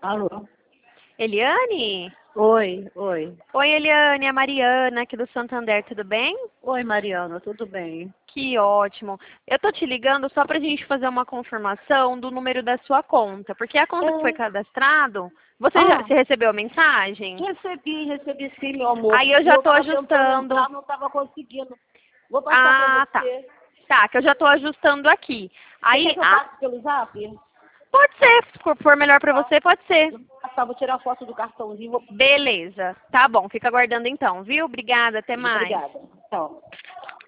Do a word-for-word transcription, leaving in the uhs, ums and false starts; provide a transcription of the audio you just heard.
Alô? Eliane? Oi, oi. Oi, Eliane, é a Mariana aqui do Santander, tudo bem? Oi, Mariana, tudo bem? Que ótimo. Eu tô te ligando só pra gente fazer uma confirmação do número da sua conta, porque a conta que foi É. cadastrado, você já Ah, você recebeu a mensagem? recebi, recebi sim, meu amor. Aí eu E já eu tô tava tentando ajustando. entrar, não tava conseguindo. Vou passar pra Ah, tá. você. Tá, que eu já tô ajustando aqui. Você quer Aí, que eu ah, passe pelo zap? pode ser, se for for melhor pra Tá. você, pode ser. Eu vou passar, vou tirar foto do cartãozinho. Vou... Beleza. Tá bom, fica aguardando então, viu? Obrigada, até mais. Obrigada. Tchau.